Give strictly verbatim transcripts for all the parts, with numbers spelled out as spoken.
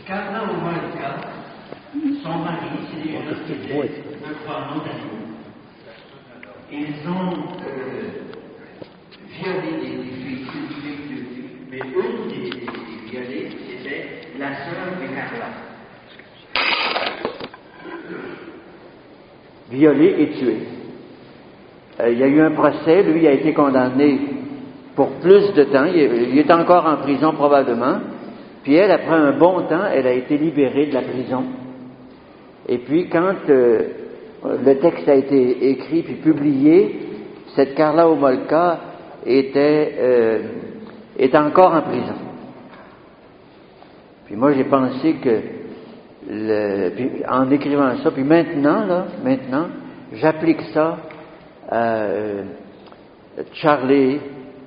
Carla ou Malka, son mari, c'est des gens qui étaient, je crois, montagneux. Ils ont euh, violé des, des filles cultivées de Dieu, mais une des, des, des violées, c'était la sœur de Carla. Violé et tué. Euh, il y a eu un procès, lui a été condamné pour plus de temps, il est, il est encore en prison probablement, puis elle, après un bon temps, elle a été libérée de la prison. Et puis quand euh, le texte a été écrit puis publié, cette Carla Homolka était, euh, était encore en prison. Puis moi j'ai pensé que, le, puis en écrivant ça, puis maintenant, là, maintenant, j'applique ça à euh, Charlie,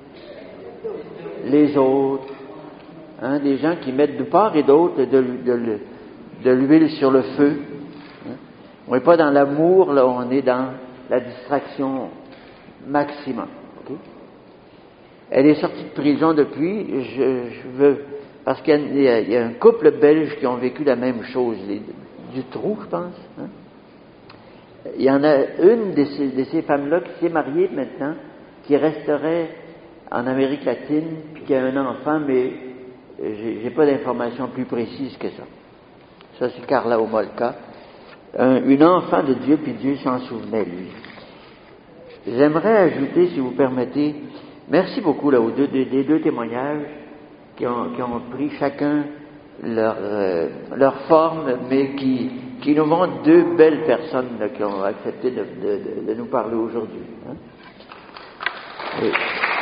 les autres, hein, des gens qui mettent de part et d'autre de, de, de l'huile sur le feu. Hein. On n'est pas dans l'amour, là, on est dans la distraction maximum. Okay? Elle est sortie de prison depuis, je, je veux, parce qu'il y a, il y a un couple belge qui ont vécu la même chose, les, du trou, je pense. Hein. Il y en a une de ces, de ces femmes-là qui s'est mariée maintenant, qui resterait en Amérique latine, puis qui a un enfant, mais j'ai, j'ai pas d'informations plus précises que ça. Ça, c'est Carla Homolka. Un, une enfant de Dieu, puis Dieu s'en souvenait, lui. J'aimerais ajouter, si vous permettez, merci beaucoup là, aux deux, des, des deux témoignages qui ont, qui ont pris chacun leur, euh, leur forme, mais qui, qui nous montrent deux belles personnes là, qui ont accepté de, de, de, de nous parler aujourd'hui. Hein? Et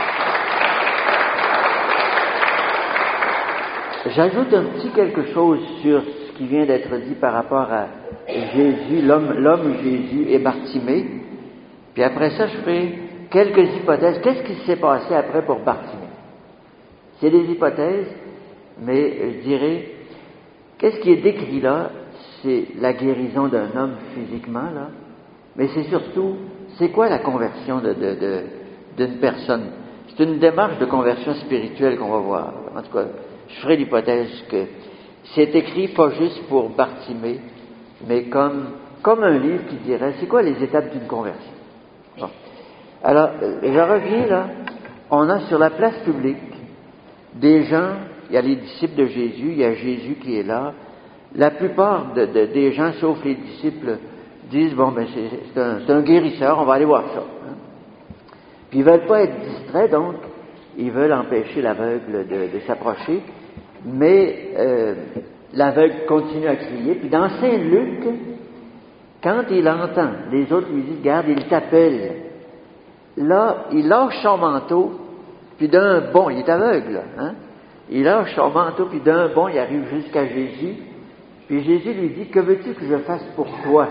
j'ajoute un petit quelque chose sur ce qui vient d'être dit par rapport à Jésus, l'homme, l'homme Jésus et Bartimée. Puis après ça, je ferai quelques hypothèses. Qu'est-ce qui s'est passé après pour Bartimée? C'est des hypothèses, mais je dirais, qu'est-ce qui est décrit là? C'est la guérison d'un homme physiquement, là. Mais c'est surtout, c'est quoi la conversion de, de, de, d'une personne? C'est une démarche de conversion spirituelle qu'on va voir. En tout cas, je ferai l'hypothèse que c'est écrit pas juste pour Bartimée, mais comme, comme un livre qui dirait, c'est quoi les étapes d'une conversion? Bon. Alors, je reviens là, on a sur la place publique des gens, il y a les disciples de Jésus, il y a Jésus qui est là. La plupart de, de, des gens, sauf les disciples, disent, bon, ben c'est, c'est, un, c'est un guérisseur, on va aller voir ça. Hein? Puis ils veulent pas être distraits, donc ils veulent empêcher l'aveugle de, de s'approcher, mais euh, l'aveugle continue à crier. Puis dans Saint-Luc, quand il entend, les autres lui disent, regarde, il t'appelle. Là, il lâche son manteau, puis d'un bond, il est aveugle, hein? Il lâche son manteau, puis d'un bond, il arrive jusqu'à Jésus, puis Jésus lui dit, que veux-tu que je fasse pour toi?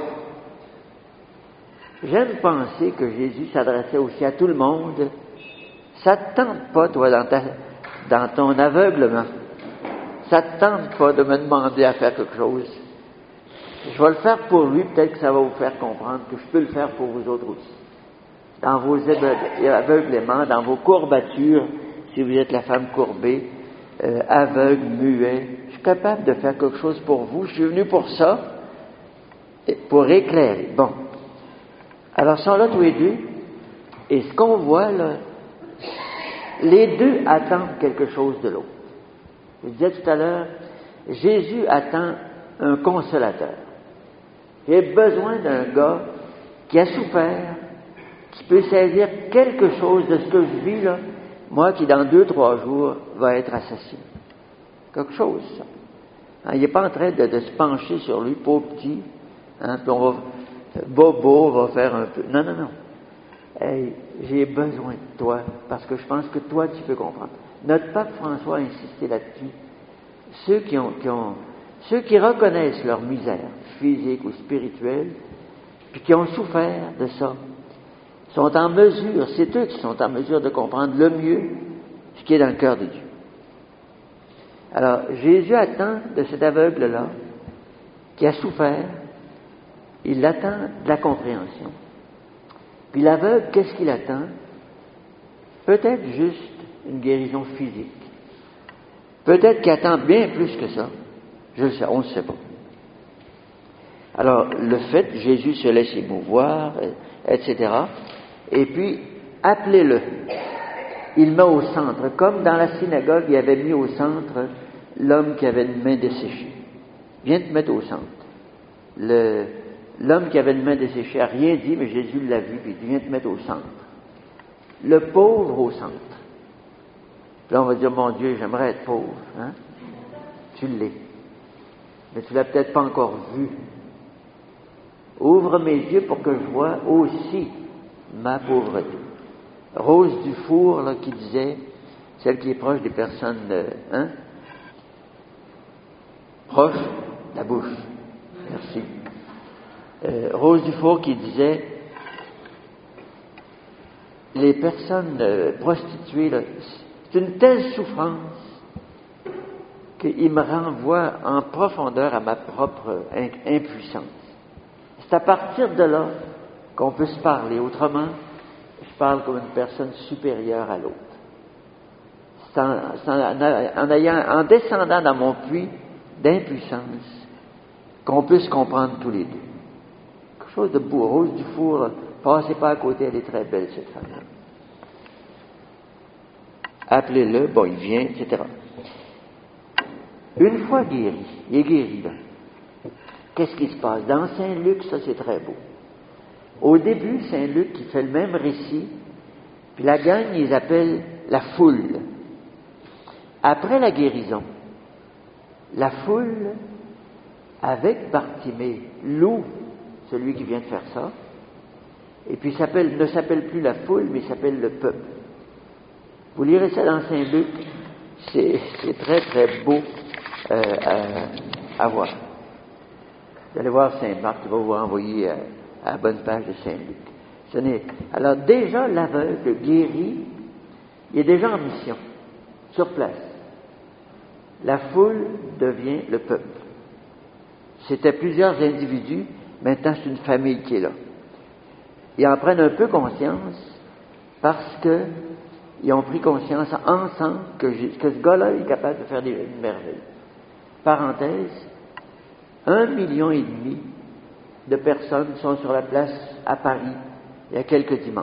J'aime penser que Jésus s'adressait aussi à tout le monde. Ça ne te tente pas, toi, dans, ta, dans ton aveuglement. Ça ne te tente pas de me demander à faire quelque chose. Je vais le faire pour lui, peut-être que ça va vous faire comprendre que je peux le faire pour vous autres aussi. Dans vos aveuglements, dans vos courbatures, si vous êtes la femme courbée, euh, aveugle, muet, je suis capable de faire quelque chose pour vous. Je suis venu pour ça, pour éclairer. Bon. Alors, ils sont là tous les deux, et ce qu'on voit, là, les deux attendent quelque chose de l'autre. Je disais tout à l'heure, Jésus attend un consolateur. J'ai besoin d'un gars qui a souffert, qui peut saisir quelque chose de ce que je vis, là, moi qui dans deux, trois jours va être assassiné. Quelque chose, ça. Hein, il n'est pas en train de, de se pencher sur lui, pauvre petit, hein, puis on va, Bobo va faire un peu. Non, non, non. Hey, j'ai besoin de toi, parce que je pense que toi, tu peux comprendre. Notre pape François a insisté là-dessus. Ceux qui ont, qui ont, ceux qui reconnaissent leur misère, physique ou spirituelle, puis qui ont souffert de ça, sont en mesure, c'est eux qui sont en mesure de comprendre le mieux ce qui est dans le cœur de Dieu. Alors, Jésus attend de cet aveugle-là, qui a souffert, il attend de la compréhension. Puis l'aveugle, qu'est-ce qu'il attend? Peut-être juste une guérison physique. Peut-être qu'il attend bien plus que ça. Je le sais, on ne sait pas. Alors, le fait, Jésus se laisse émouvoir, et cetera. Et puis, appelez-le. Il met au centre, comme dans la synagogue, il avait mis au centre l'homme qui avait une main desséchée. Viens te mettre au centre. Le, l'homme qui avait une main desséchée n'a rien dit, mais Jésus l'a vu, puis il dit, viens te mettre au centre. Le pauvre au centre. Là, on va dire, mon Dieu, j'aimerais être pauvre. Hein? Tu l'es. Mais tu l'as peut-être pas encore vu. Ouvre mes yeux pour que je vois aussi ma pauvreté. Rose Dufour, là, qui disait, celle qui est proche des personnes, euh, hein? Proche de la bouche. Merci. Euh, Rose Dufour qui disait, les personnes euh, prostituées, là, c'est une telle souffrance qu'il me renvoie en profondeur à ma propre impuissance. C'est à partir de là qu'on peut se parler. Autrement, je parle comme une personne supérieure à l'autre. C'est en, c'est en, en, ayant, en descendant dans mon puits d'impuissance qu'on peut se comprendre tous les deux. Quelque chose de beau. Rose Dufour, là, passez pas à côté, elle est très belle, cette femme-là. Appelez-le, bon, il vient, et cetera. Une fois guéri, il est guéri, là. Qu'est-ce qui se passe? Dans Saint-Luc, ça c'est très beau. Au début, Saint-Luc, il fait le même récit, puis la gang, ils appellent la foule. Après la guérison, la foule, avec Bartimée, loue celui qui vient de faire ça, et puis s'appelle, ne s'appelle plus la foule, mais il s'appelle le peuple. Vous lirez ça dans Saint-Luc, c'est, c'est très très beau euh, à, à voir. Vous allez voir Saint-Marc, qui va vous renvoyer à, à la bonne page de Saint-Luc. Ce n'est... Alors déjà, l'aveugle guéri, il est déjà en mission, sur place. La foule devient le peuple. C'était plusieurs individus, maintenant c'est une famille qui est là. Ils en prennent un peu conscience parce que ils ont pris conscience ensemble que, que ce gars-là est capable de faire des une merveille. Parenthèse, un million et demi de personnes sont sur la place à Paris il y a quelques dimanches.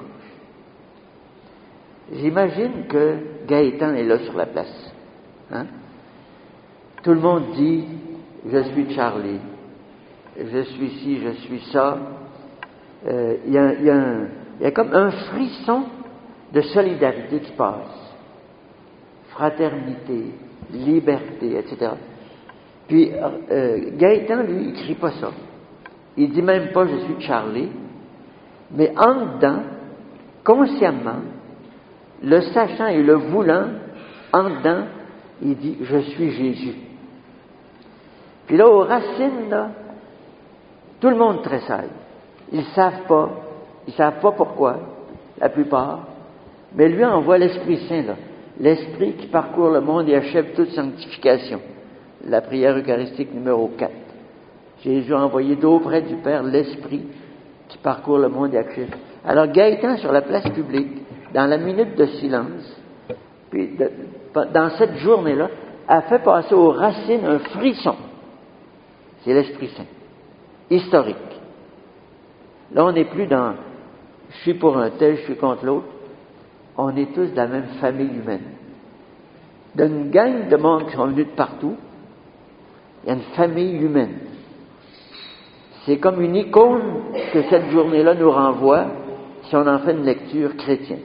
J'imagine que Gaëtan est là sur la place. Hein? Tout le monde dit, je suis Charlie, je suis ci, je suis ça. Euh, il y a, il y a un, il y a comme un frisson de solidarité qui passe. Fraternité, liberté, et cetera. Puis, euh, Gaëtan, lui, il crie pas ça. Il dit même pas « je suis Charlie », mais en dedans, consciemment, le sachant et le voulant, en dedans, il dit « je suis Jésus ». Puis là, aux racines, là, tout le monde tressaille. Ils ne savent pas, ils ne savent pas pourquoi, la plupart, mais lui envoie l'Esprit Saint, là, l'Esprit qui parcourt le monde et achève toute sanctification. La prière eucharistique numéro quatre. Jésus a envoyé d'auprès du Père l'Esprit qui parcourt le monde et achève. Alors Gaëtan, sur la place publique, dans la minute de silence, puis de, dans cette journée-là, a fait passer aux racines un frisson. C'est l'Esprit Saint, historique. Là, on n'est plus dans « je suis pour un tel, je suis contre l'autre ». On est tous de la même famille humaine. D'une gang de monde qui sont venus de partout, il y a une famille humaine. C'est comme une icône que cette journée-là nous renvoie si on en fait une lecture chrétienne.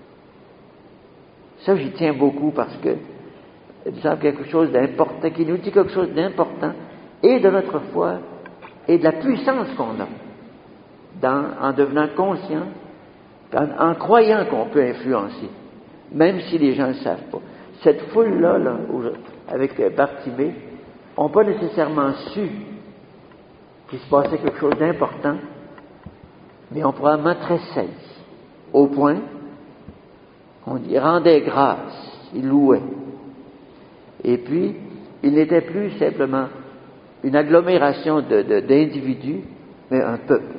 Ça, j'y tiens beaucoup parce que il me semble quelque chose d'important, qui nous dit quelque chose d'important, et de notre foi, et de la puissance qu'on a, dans, en devenant conscient, en, en croyant qu'on peut influencer, même si les gens ne le savent pas. Cette foule-là, là, avec Bartimée, n'ont pas nécessairement su qu'il se passait quelque chose d'important, mais ont probablement très saisi, au point qu'on y rendait grâce, ils louaient. Et puis, il n'était plus simplement une agglomération de, de, d'individus, mais un peuple.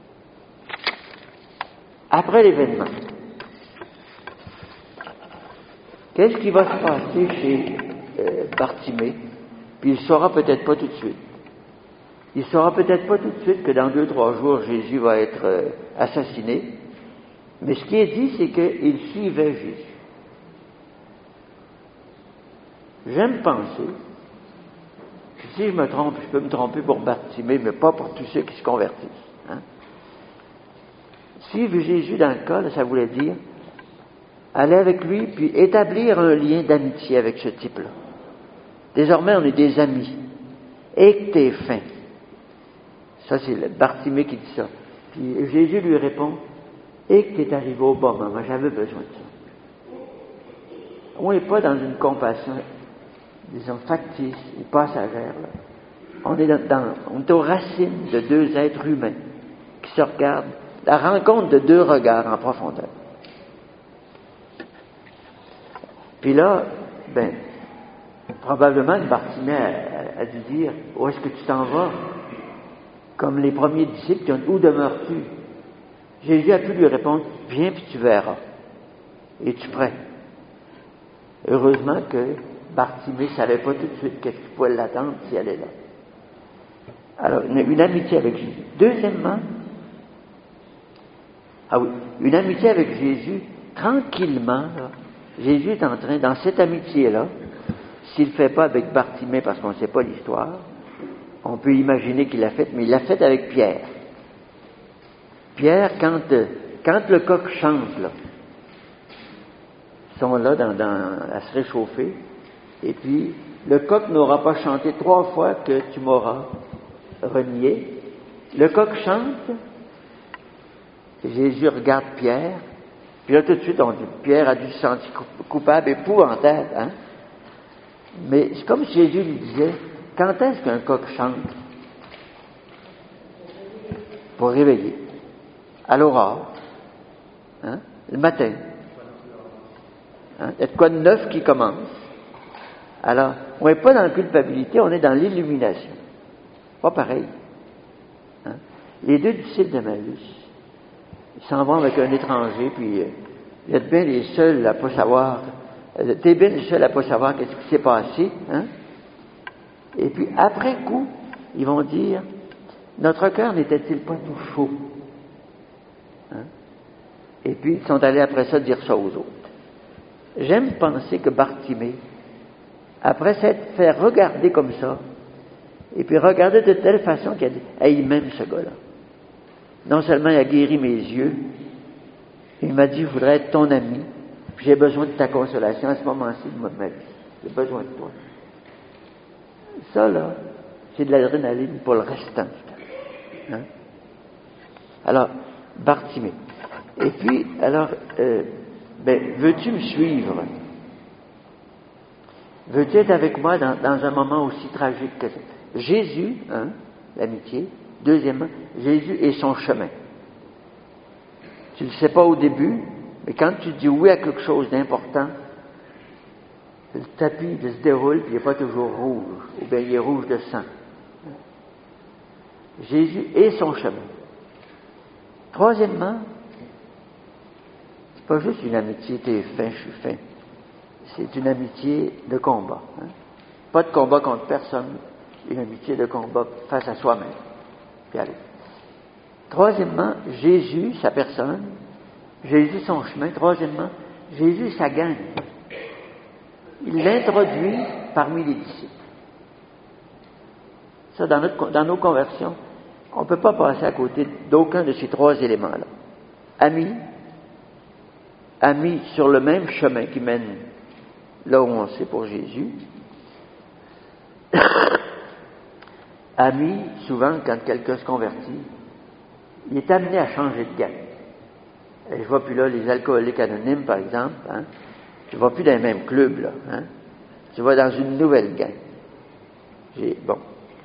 Après l'événement, Qu'est-ce qui va se passer chez euh, Bartimée? Puis il ne saura peut-être pas tout de suite. Il ne saura peut-être pas tout de suite que dans deux, trois jours, Jésus va être euh, assassiné. Mais ce qui est dit, c'est qu'il suivait Jésus. J'aime penser, si je me trompe, je peux me tromper pour Bartimée, mais pas pour tous ceux qui se convertissent. Hein? Suivre Jésus dans le cas, là, ça voulait dire aller avec lui, puis établir un lien d'amitié avec ce type-là. Désormais, on est des amis. Et que t'es fin. Ça, c'est Bartimée qui dit ça. Puis Jésus lui répond, et que t'es arrivé au bon moment, j'avais besoin de ça. On n'est pas dans une compassion, disons, factice et passagère. Là. On est, dans, dans, on est aux racines de deux êtres humains qui se regardent, la rencontre de deux regards en profondeur. Puis là, ben, probablement que Bartimée a, a, a dû dire, où est-ce que tu t'en vas? Comme les premiers disciples qui ont dit, où demeures-tu? Jésus a pu lui répondre, viens puis tu verras. Es-tu prêt? Heureusement que Bartimée ne savait pas tout de suite qu'est-ce qui pouvait l'attendre si elle est là. Alors, une, une amitié avec Jésus. Deuxièmement, ah oui, une amitié avec Jésus, tranquillement, là, Jésus est en train, dans cette amitié-là, s'il ne le fait pas avec Bartimée parce qu'on ne sait pas l'histoire, on peut imaginer qu'il l'a fait, mais il l'a fait avec Pierre. Pierre, quand, quand le coq chante, là, ils sont là dans, dans, à se réchauffer, et puis le coq n'aura pas chanté trois fois que tu m'auras renié. Le coq chante, Jésus regarde Pierre, puis là tout de suite on dit, Pierre a dû se sentir coupable, épouvantable, hein? Mais c'est comme si Jésus lui disait, quand est-ce qu'un coq chante? Pour réveiller. À l'aurore. Hein? Le matin. Hein? Il y a de quoi de neuf qui commence. Alors, on n'est pas dans la culpabilité, on est dans l'illumination. Pas pareil. Hein? Les deux disciples d'Emmaüs, ils s'en vont avec un étranger, puis euh, vous êtes bien les seuls à ne pas savoir, euh, t'es bien les seuls à ne pas savoir qu'est-ce qui s'est passé. Hein? Et puis, après coup, ils vont dire, notre cœur n'était-il pas tout chaud? Hein? Et puis, ils sont allés après ça dire ça aux autres. J'aime penser que Bartimée, après s'être fait regarder comme ça, et puis regarder de telle façon qu'il a dit, hey, il m'aime ce gars-là. Non seulement il a guéri mes yeux, il m'a dit, je voudrais être ton ami, puis j'ai besoin de ta consolation à ce moment-ci de ma vie. J'ai besoin de toi. Ça, là, c'est de l'adrénaline pour le restant. Hein? Alors, Bartimée. Et puis, alors, euh, ben, veux-tu me suivre? Veux-tu être avec moi dans, dans un moment aussi tragique que ça? Jésus, hein, l'amitié. Deuxièmement, Jésus et son chemin. Tu ne le sais pas au début, mais quand tu dis oui à quelque chose d'important, le tapis il se déroule, puis il n'est pas toujours rouge, ou bien il est rouge de sang. Jésus et son chemin. Troisièmement, c'est pas juste une amitié, t'es fin, je suis fin. C'est une amitié de combat. Hein? Pas de combat contre personne, une amitié de combat face à soi-même. Puis allez. Troisièmement, Jésus, sa personne. Jésus, son chemin. Troisièmement, Jésus, sa gang. Il l'introduit parmi les disciples. Ça, dans, notre, dans nos conversions, on ne peut pas passer à côté d'aucun de ces trois éléments-là. Amis, amis sur le même chemin qui mène là où on sait pour Jésus. Amis, souvent, quand quelqu'un se convertit, il est amené à changer de gang. Et je vois plus là les alcooliques anonymes, par exemple. Hein? Tu ne vas plus dans les mêmes clubs, là. Hein? Tu vas dans une nouvelle gang. J'ai, bon.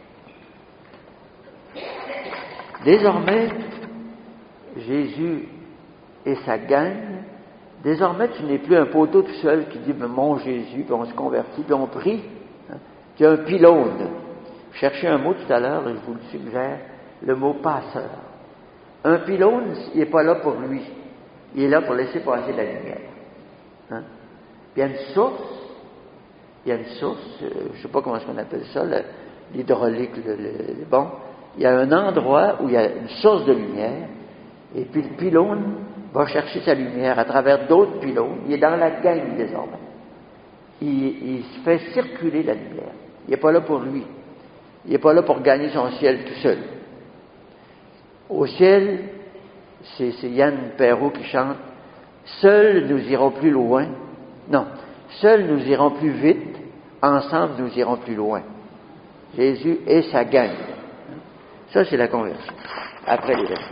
Désormais, Jésus et sa gang, désormais, tu n'es plus un poteau tout seul qui dit, mon Jésus, puis on se convertit, puis on prie. Hein? Tu es un pylône. Je cherchais un mot tout à l'heure, et je vous le suggère, le mot passeur. Un pylône, il n'est pas là pour lui. Il est là pour laisser passer la lumière. Hein? il y a une source, il y a une source, euh, je ne sais pas comment est-ce qu'on appelle ça, le, l'hydraulique, le, le, bon, il y a un endroit où il y a une source de lumière, et puis le pylône va chercher sa lumière à travers d'autres pylônes, il est dans la gang désormais. Il, il se fait circuler la lumière. Il n'est pas là pour lui. Il n'est pas là pour gagner son ciel tout seul. Au ciel, c'est, c'est Yann Perrault qui chante « Seuls nous irons plus loin ». Non, « Seuls nous irons plus vite, ensemble nous irons plus loin ». Jésus et sa gang. Ça, c'est la conversion. Après les versets.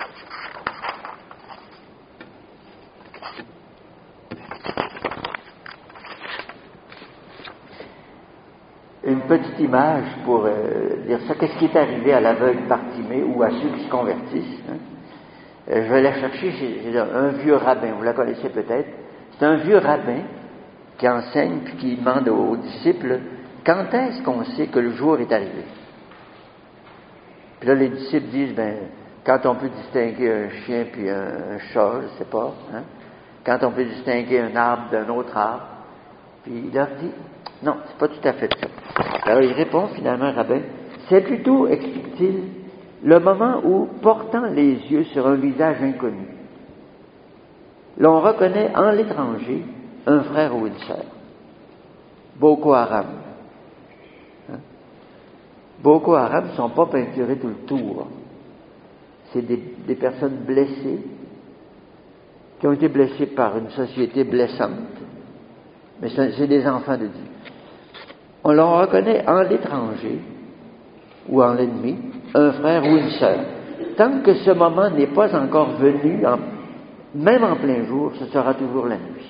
Une petite image pour euh, dire ça. Qu'est-ce qui est arrivé à l'aveugle Bartimée ou à ceux qui se convertissent? Hein? Euh, je vais la chercher chez, chez un vieux rabbin. Vous la connaissez peut-être. C'est un vieux rabbin qui enseigne puis qui demande aux, aux disciples quand est-ce qu'on sait que le jour est arrivé. Puis là, les disciples disent ben quand on peut distinguer un chien puis un, un chat, je ne sais pas. Hein? Quand on peut distinguer un arbre d'un autre arbre. Puis il leur dit non, c'est pas tout à fait ça. Alors il répond finalement, rabbin, c'est plutôt, explique-t-il, le moment où, portant les yeux sur un visage inconnu, l'on reconnaît en l'étranger un frère ou une sœur. Boko Haram. Hein? Boko Haram ne sont pas peinturés tout le tour. C'est des, des personnes blessées, qui ont été blessées par une société blessante. Mais c'est, c'est des enfants de Dieu. On l'en reconnaît en l'étranger ou en l'ennemi, un frère ou une sœur. Tant que ce moment n'est pas encore venu, en, même en plein jour, ce sera toujours la nuit.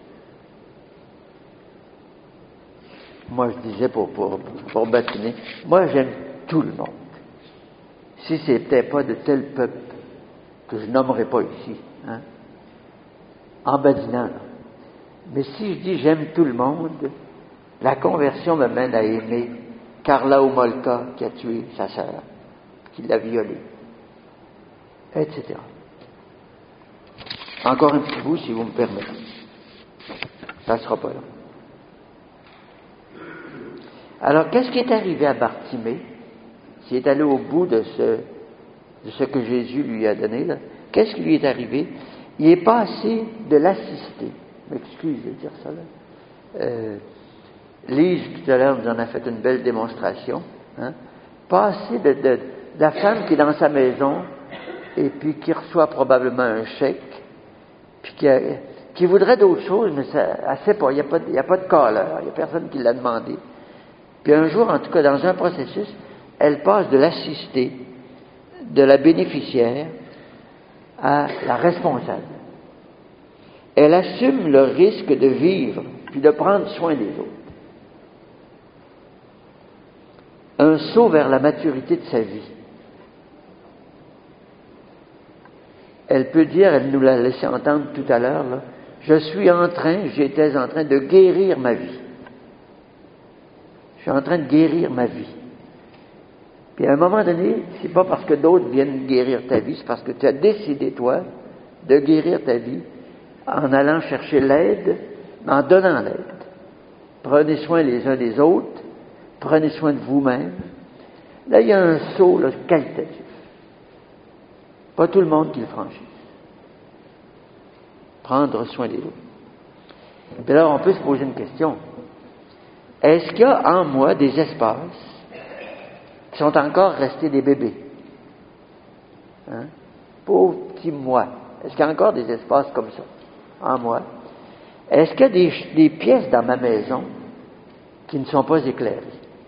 Moi, je disais pour, pour, pour bâtiner, moi j'aime tout le monde. Si c'était pas de tel peuple que je nommerai pas ici, hein, en badinant, là. Mais si je dis j'aime tout le monde, la conversion me mène à aimer Karla Homolka qui a tué sa sœur, qui l'a violée, et cetera. Encore un petit bout, si vous me permettez. Ça ne sera pas là. Alors, qu'est-ce qui est arrivé à Bartimée, s'il est allé au bout de ce, de ce que Jésus lui a donné, là? Qu'est-ce qui lui est arrivé? Il est passé de l'assister. Je m'excuse de dire ça, là. Euh, Lise, tout à l'heure, nous en a fait une belle démonstration. Hein? Passer de, de, de la femme qui est dans sa maison et puis qui reçoit probablement un chèque, puis qui, a, qui voudrait d'autres choses, mais ça, elle ne sait pas. Il n'y a pas, il n'y a pas de caleur. Il n'y a personne qui l'a demandé. Puis un jour, en tout cas, dans un processus, elle passe de l'assistée, de la bénéficiaire, à la responsable. Elle assume le risque de vivre, puis de prendre soin des autres. Un saut vers la maturité de sa vie. Elle peut dire, elle nous l'a laissé entendre tout à l'heure, là, je suis en train, j'étais en train de guérir ma vie. Je suis en train de guérir ma vie. Puis à un moment donné, c'est pas parce que d'autres viennent guérir ta vie, c'est parce que tu as décidé, toi, de guérir ta vie en allant chercher l'aide, en donnant l'aide. Prenez soin les uns des autres, prenez soin de vous-même. Là, il y a un saut là, qualitatif. Pas tout le monde qui le franchit. Prendre soin des autres. Puis là, on peut se poser une question. Est-ce qu'il y a en moi des espaces qui sont encore restés des bébés? Hein? Pauvre petit moi. Est-ce qu'il y a encore des espaces comme ça en moi? Est-ce qu'il y a des, des pièces dans ma maison qui ne sont pas éclairées?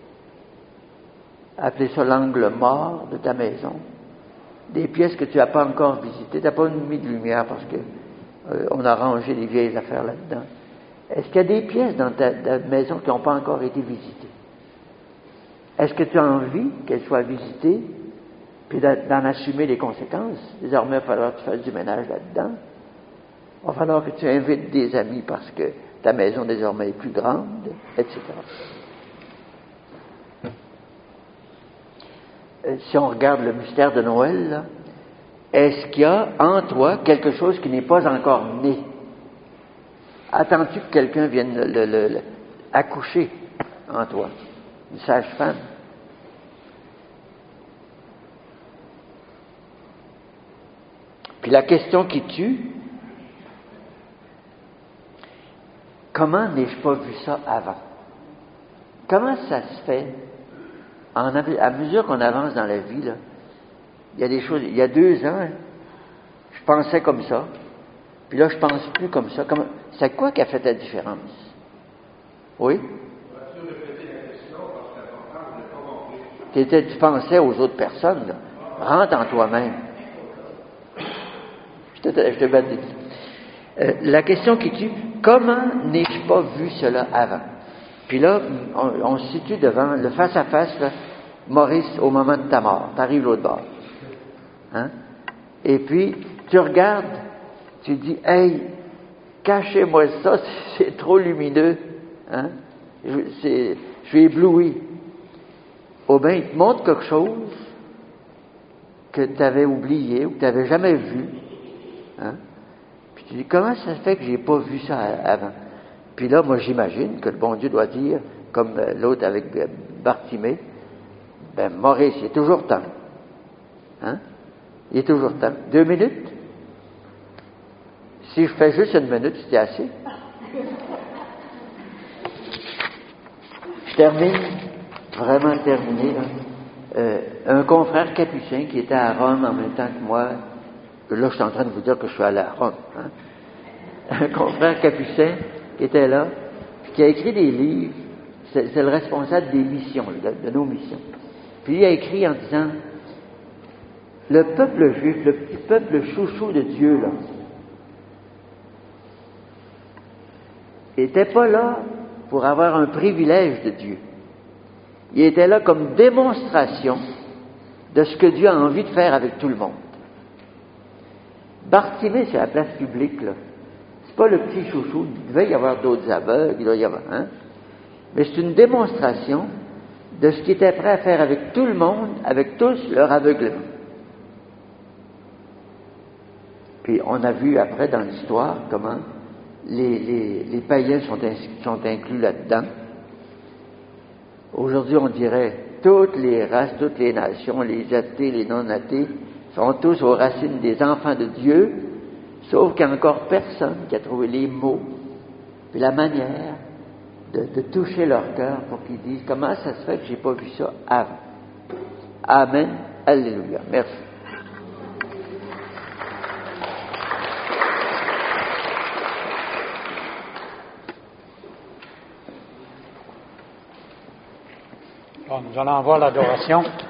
Appelez ça l'angle mort de ta maison. Des pièces que tu n'as pas encore visitées. Tu n'as pas mis de lumière parce que euh, on a rangé des vieilles affaires là-dedans. Est-ce qu'il y a des pièces dans ta, ta maison qui n'ont pas encore été visitées? Est-ce que tu as envie qu'elles soient visitées puis d'en assumer les conséquences? Désormais, il va falloir que tu fasses du ménage là-dedans. Il va falloir que tu invites des amis parce que ta maison désormais est plus grande, et cetera. Si on regarde le mystère de Noël, là, est-ce qu'il y a en toi quelque chose qui n'est pas encore né? Attends-tu que quelqu'un vienne le, le, le, le, accoucher en toi? Une sage-femme? Puis la question qui tue, comment n'ai-je pas vu ça avant? Comment ça se fait, en, à mesure qu'on avance dans la vie, là, il y a des choses, il y a deux ans, je pensais comme ça, puis là, je pense plus comme ça. Comment, c'est quoi qui a fait la différence? Oui? T'étais, tu pensais aux autres personnes, là. Rentre en toi-même. Je te, je te bats euh, la question qui tue, comment n'ai-je pas vu cela avant? Puis là, on, on se situe devant le face-à-face, là, Maurice, au moment de ta mort. Tu arrives l'autre bord. Hein? Et puis, tu regardes, tu dis, hey, cachez-moi ça, c'est trop lumineux. Hein? Je, c'est, je suis ébloui. Oh bien, il te montre quelque chose que tu avais oublié ou que tu n'avais jamais vu. Hein? Puis tu dis, comment ça se fait que j'ai pas vu ça avant? Puis là, moi, j'imagine que le bon Dieu doit dire, comme l'autre avec Bartimée, ben, Maurice, il est toujours temps. Hein? Il est toujours temps. Deux minutes? Si je fais juste une minute, c'est assez. Je termine, vraiment terminé, là. Euh, un confrère capucin qui était à Rome en même temps que moi. Là, je suis en train de vous dire que je suis allé à Rome. Hein? Un confrère capucin qui était là, qui a écrit des livres, c'est, c'est le responsable des missions, de, de nos missions. Puis il a écrit en disant, le peuple juif, le petit peuple chouchou de Dieu, là, n'était pas là pour avoir un privilège de Dieu. Il était là comme démonstration de ce que Dieu a envie de faire avec tout le monde. Bartimée, c'est la place publique, là. C'est pas le petit chouchou. Il devait y avoir d'autres aveugles, il doit y avoir, hein? Mais c'est une démonstration de ce qu'il était prêt à faire avec tout le monde, avec tous leur aveuglement. Puis on a vu après dans l'histoire comment les, les, les païens sont, ins- sont inclus là-dedans. Aujourd'hui, on dirait toutes les races, toutes les nations, les athées, les non-athées, sont tous aux racines des enfants de Dieu, sauf qu'il n'y a encore personne qui a trouvé les mots et la manière de, de toucher leur cœur pour qu'ils disent comment ça se fait que j'ai pas vu ça avant. Amen. Alléluia. Merci. Bon, nous allons voir l'adoration.